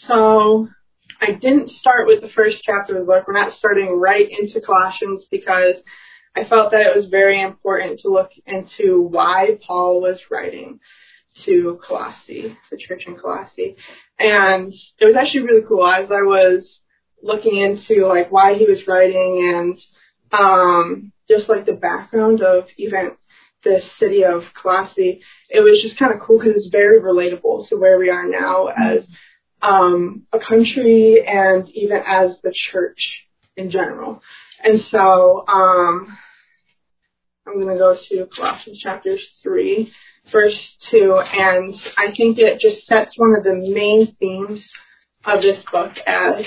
So I didn't start with the first chapter of the book. We're not starting right into Colossians because I felt that it was very important to look into why Paul was writing to Colossae, the church in Colossae. And it was actually really cool as I was looking into like why he was writing and just like the background of even the city of Colossae. It was just kind of cool because it's very relatable to where we are now as a country and even as the church in general. And so I'm going to go to Colossians chapter 3, verse 2, and I think it just sets one of the main themes of this book as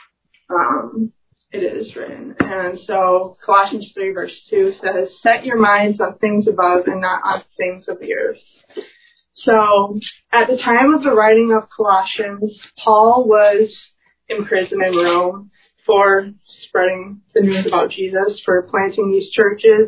it is written. And so Colossians 3, verse 2 says, "Set your minds on things above and not on things of the earth." So at the time of the writing of Colossians, Paul was in prison in Rome for spreading the news about Jesus, for planting these churches,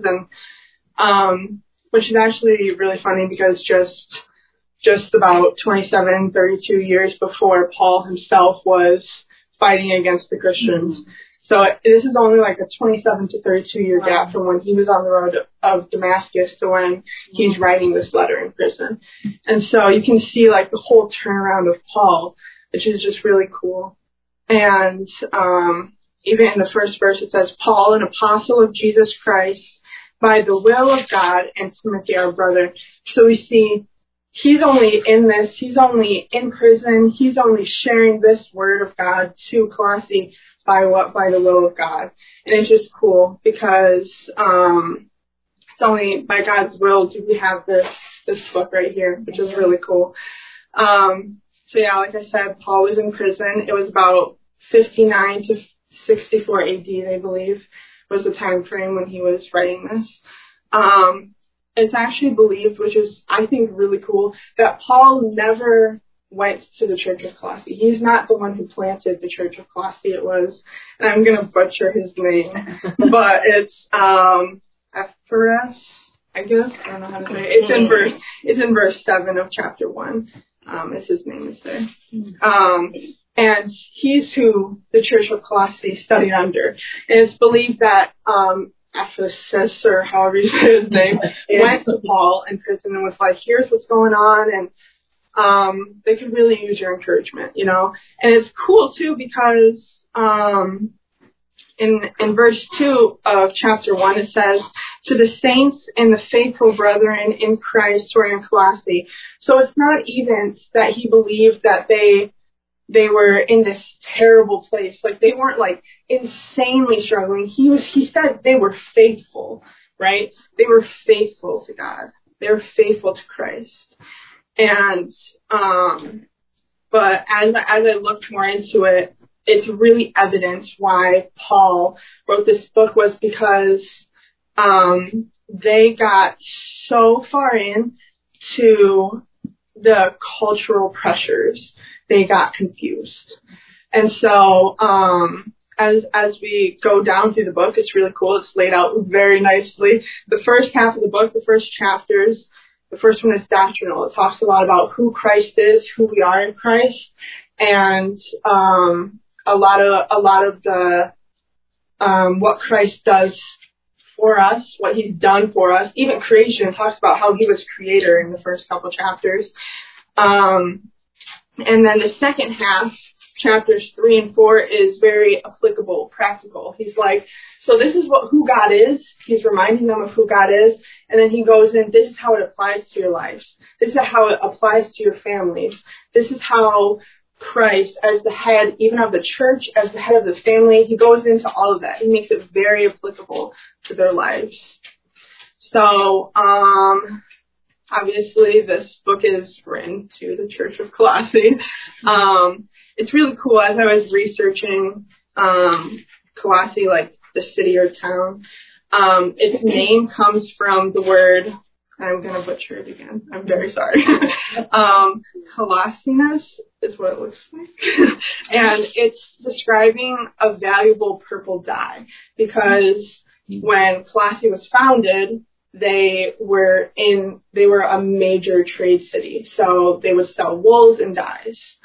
and which is actually really funny because just about 32 years before, Paul himself was fighting against the Christians. So this is only like a 27 to 32 year gap from when he was on the road of Damascus to when he's writing this letter in prison. And so you can see like the whole turnaround of Paul, which is just really cool. And even in the first verse it says, "Paul, an apostle of Jesus Christ, by the will of God, and Timothy our brother." So we see he's only in prison, he's only sharing this word of God to Colossae by the will of God. And it's just cool because it's only by God's will do we have this book right here, which is really cool. So yeah, like I said, Paul was in prison. It was about 59 to 64 AD, they believe, was the time frame when he was writing this. It's actually believed, which is, I think, really cool, that Paul never went to the Church of Colossae. He's not the one who planted the Church of Colossae. It was, and I'm going to butcher his name, but it's Epaphras, I guess. I don't know how to say it. It's in verse 7 of chapter 1. It's his name is there. And he's who the Church of Colossae studied under. And it's believed that Ephesus, or however you say his name, went to Paul in prison and was like, "Here's what's going on," and they could really use your encouragement, you know. And it's cool too because in verse 2 of chapter 1 it says, "To the saints and the faithful brethren in Christ who are in Colossae." So it's not even that he believed that they were in this terrible place. Like, they weren't like insanely struggling. He said they were faithful, right? They were faithful to God. They were faithful to Christ. And but as I looked more into it, it's really evident why Paul wrote this book was because they got so far in to the cultural pressures, they got confused. And so as we go down through the book, it's really cool. It's laid out very nicely. The first half of the book, the first chapters, the first one is doctrinal. It talks a lot about who Christ is, who we are in Christ, and a lot of the what Christ does for us, what he's done for us. Even creation talks about how he was creator in the first couple chapters. And then the second half, chapters 3 and 4, is very applicable, practical. He's like, so this is who God is. He's reminding them of who God is. And then he goes in, this is how it applies to your lives. This is how it applies to your families. This is how Christ, as the head, even of the church, as the head of the family, he goes into all of that. He makes it very applicable to their lives. So, obviously, this book is written to the Church of Colossae. It's really cool. As I was researching Colossae, like the city or town, its name comes from the word, I'm going to butcher it again. I'm very sorry. Colossinus is what it looks like. And it's describing a valuable purple dye because when Colossae was founded, they were a major trade city. So they would sell wools and dyes.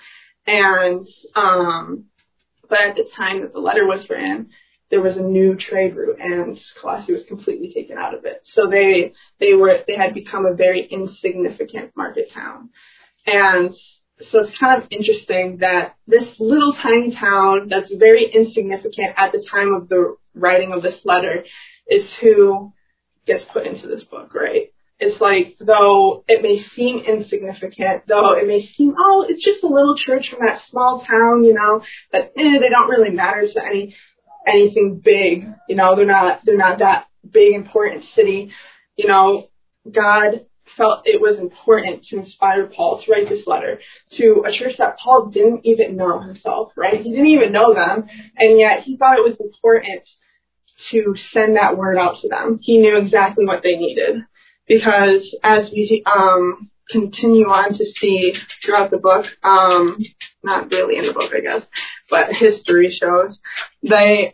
And but at the time that the letter was written, there was a new trade route, and Colossae was completely taken out of it. So they had become a very insignificant market town. And so it's kind of interesting that this little tiny town that's very insignificant at the time of the writing of this letter is who gets put into this book, right? It's like, though it may seem insignificant, though it may seem, oh, it's just a little church from that small town, that they don't really matter to anything big, they're not that big, important city. God felt it was important to inspire Paul to write this letter to a church that Paul didn't even know himself, right? He didn't even know them, and yet he thought it was important to send that word out to them. He knew exactly what they needed, because as we continue on to see throughout the book, not really in the book, I guess, but history shows, they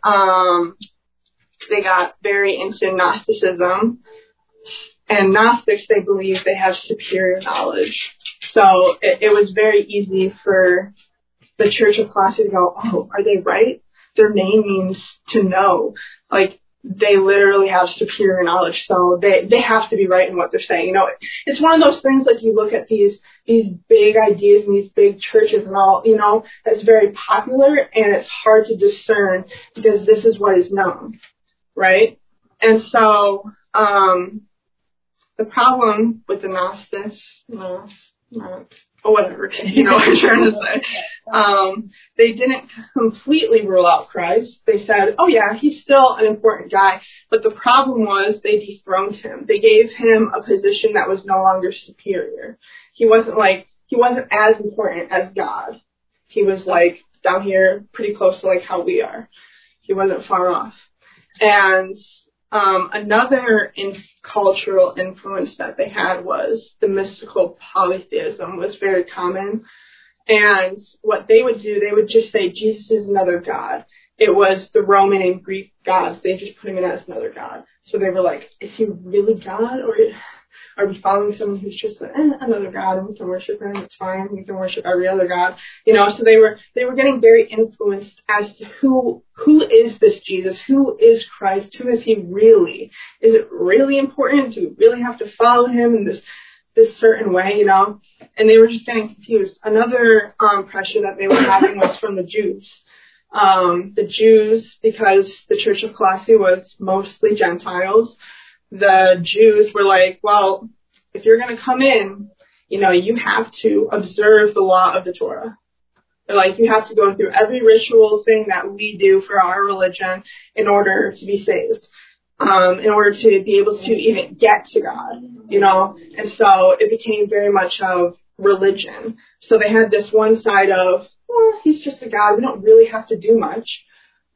got very into Gnosticism. And Gnostics, they believe they have superior knowledge. So it was very easy for the Church of Colossae to go, oh, are they right? Their name means to know. Like, they literally have superior knowledge, so they have to be right in what they're saying. It's one of those things, like, you look at these big ideas and these big churches and all, that's very popular, and it's hard to discern because this is what is known, right? And so, the problem with the Gnostics, whatever, what I'm trying to say, they didn't completely rule out Christ. They said, oh yeah, he's still an important guy, but the problem was they dethroned him. They gave him a position that was no longer superior. He wasn't as important as God. He was like down here pretty close to like how we are. He wasn't far off. And another cultural influence that they had was the mystical polytheism was very common. And what they would do, they would just say Jesus is another god. It was the Roman and Greek gods. They just put him in as another god. So they were like, is he really God? Or are we following someone who's just another god, and we can worship him? It's fine. We can worship every other god. So they were getting very influenced as to who is this Jesus? Who is Christ? Who is he really? Is it really important? Do we really have to follow him in this certain way, And they were just getting confused. Another pressure that they were having was from the Jews. The Jews, because the Church of Colossae was mostly Gentiles, the Jews were like, well, if you're going to come in, you have to observe the law of the Torah. They're like, you have to go through every ritual thing that we do for our religion in order to be saved, in order to be able to even get to God, And so it became very much of religion. So they had this one side of, well, he's just a God. We don't really have to do much.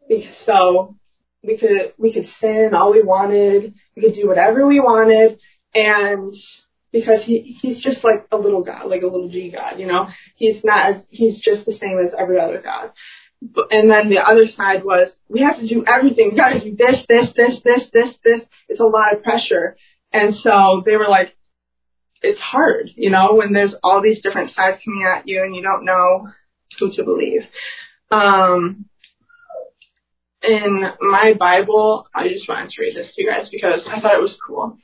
So we could sin all we wanted. We could do whatever we wanted. And because he's just like a little God, like a little G God, he's just the same as every other God. And then the other side was, we have to do everything. We got to do this. It's a lot of pressure. And so they were like, it's hard, when there's all these different sides coming at you and you don't know who to believe. In my Bible, I just wanted to read this to you guys because I thought it was cool.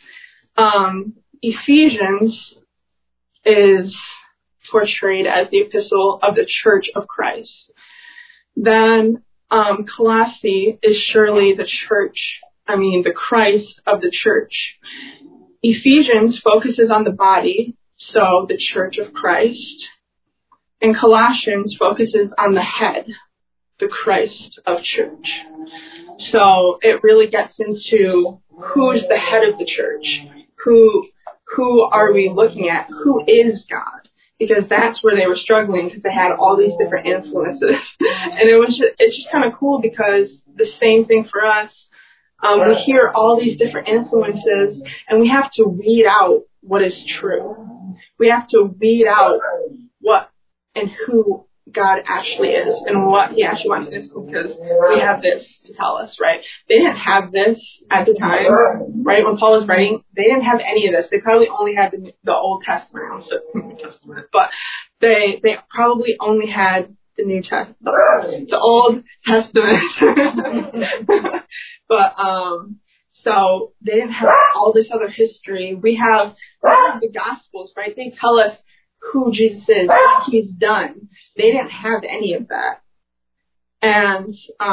Ephesians is portrayed as the epistle of the Church of Christ. Then Colossae is surely the Christ of the church. Ephesians focuses on the body, so the Church of Christ. And Colossians focuses on the head, the Christ of church. So it really gets into who's the head of the church. Who are we looking at? Who is God? Because that's where they were struggling, because they had all these different influences. And it's just kind of cool, because the same thing for us. We hear all these different influences, and we have to weed out what is true. We have to weed out what and who God actually is and what he actually wants in his school, because we have this to tell us, right? They didn't have this at the time, right? When Paul was writing, they didn't have any of this. They probably only had the Old Testament, also New Testament, but they probably only had the New Testament, the Old Testament. But so they didn't have all this other history. We have the Gospels, right? They tell us who Jesus is, what he's done. They didn't have any of that. And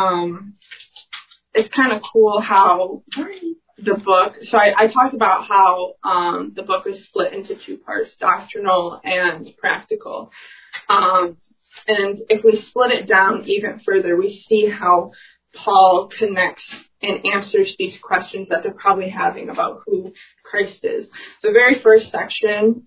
it's kind of cool how the book, so I talked about how the book was split into two parts, doctrinal and practical. And if we split it down even further, we see how Paul connects and answers these questions that they're probably having about who Christ is. The very first section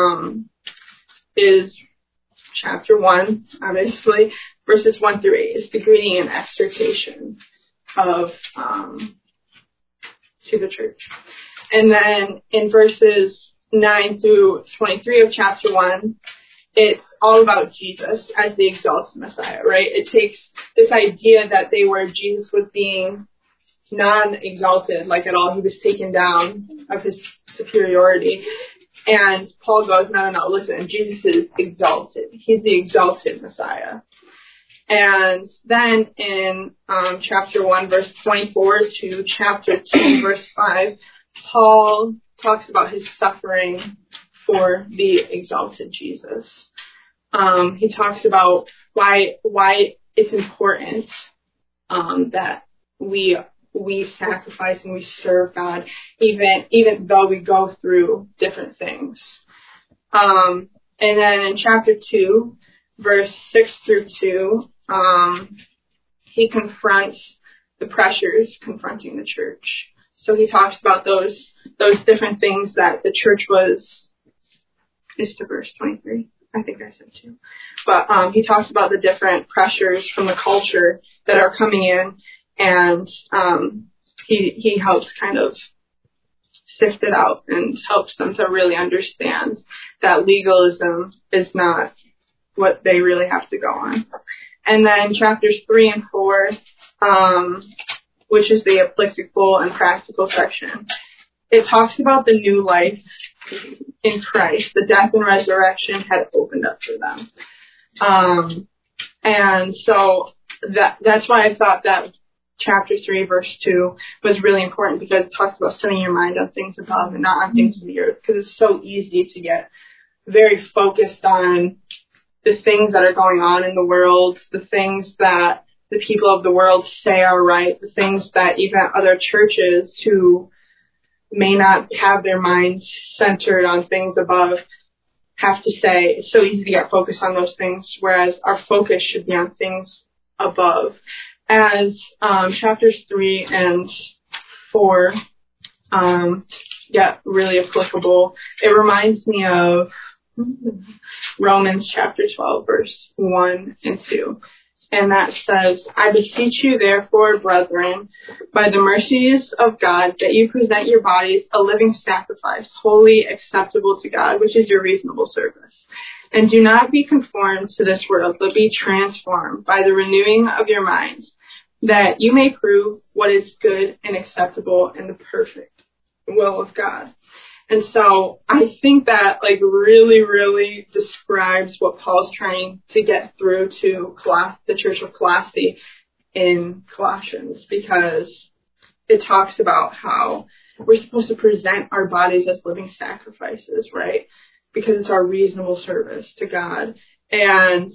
is chapter 1, obviously, verses 1 through 8 is the greeting and exhortation of to the church. And then in verses 9 through 23 of chapter 1, it's all about Jesus as the exalted Messiah, right? It takes this idea that Jesus was being non-exalted, like at all. He was taken down of his superiority. And Paul goes, no, listen, Jesus is exalted. He's the exalted Messiah. And then in chapter 1, verse 24 to chapter 2, verse 5, Paul talks about his suffering for the exalted Jesus. He talks about why it's important that we sacrifice and we serve God, even though we go through different things. And then in chapter 2, verse 6 through 2, he confronts the pressures confronting the church. So he talks about those different things that the church was. Is to verse 23. I think I said 2. But he talks about the different pressures from the culture that are coming in. And he helps kind of sift it out and helps them to really understand that legalism is not what they really have to go on. And then chapters 3 and 4, which is the applicable and practical section, it talks about the new life in Christ. The death and resurrection had opened up for them. And so that's why I thought that chapter 3, verse 2 was really important, because it talks about setting your mind on things above and not on things of the earth, because it's so easy to get very focused on the things that are going on in the world, the things that the people of the world say are right, the things that even other churches who may not have their minds centered on things above have to say. It's so easy to get focused on those things, whereas our focus should be on things above. As chapters 3 and 4 get really applicable, it reminds me of Romans chapter 12, verse 1 and 2. And that says, I beseech you therefore, brethren, by the mercies of God, that you present your bodies a living sacrifice, wholly acceptable to God, which is your reasonable service. And do not be conformed to this world, but be transformed by the renewing of your minds, that you may prove what is good and acceptable and the perfect will of God. And so I think that really, really describes what Paul's trying to get through to the church of Colossae in Colossians, because it talks about how we're supposed to present our bodies as living sacrifices, right? Because it's our reasonable service to God. And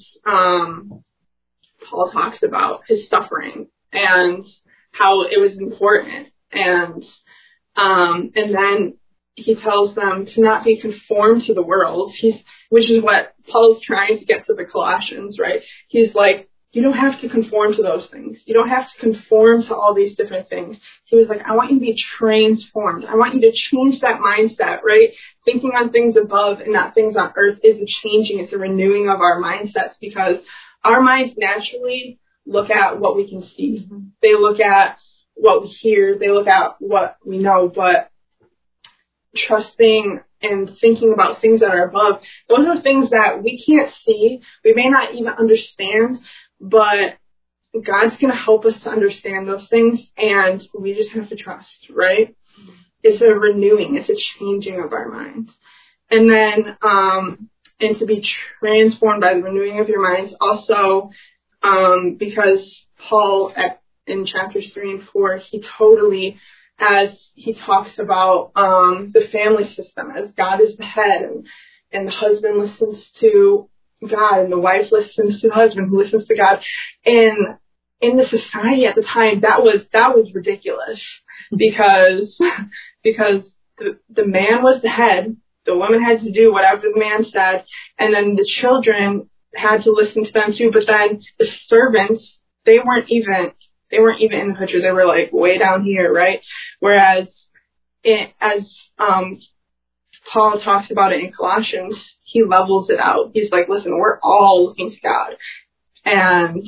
Paul talks about his suffering and how it was important. And then he tells them to not be conformed to the world, which is what Paul's trying to get to the Colossians, right? He's like, you don't have to conform to those things. You don't have to conform to all these different things. He was like, I want you to be transformed. I want you to change that mindset, right? Thinking on things above and not things on earth is a changing. It's a renewing of our mindsets, because our minds naturally look at what we can see. They look at what we hear. They look at what we know, but trusting and thinking about things that are above, those are things that we can't see. We may not even understand, but God's going to help us to understand those things, and we just have to trust, right? It's a renewing, it's a changing of our minds. And then, and to be transformed by the renewing of your minds. Also, because Paul in chapters 3 and 4, he totally, as he talks about the family system, as God is the head, and the husband listens to God, and the wife listens to the husband, who listens to God. And in the society at the time, that was ridiculous, because the man was the head, the woman had to do whatever the man said, and then the children had to listen to them too. But then the servants, they weren't even in the picture. They were like way down here, right? Whereas as Paul talks about it in Colossians, he levels it out. He's like, listen, we're all looking to God. And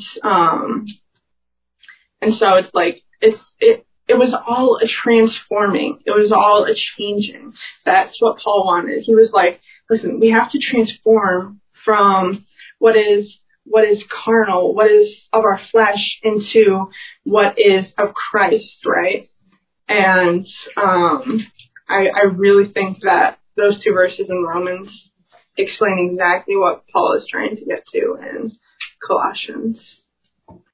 so it's like, it was all a transforming. It was all a changing. That's what Paul wanted. He was like, listen, we have to transform from what is carnal, what is of our flesh, into what is of Christ, right? And I really think that those two verses in Romans explain exactly what Paul is trying to get to in Colossians.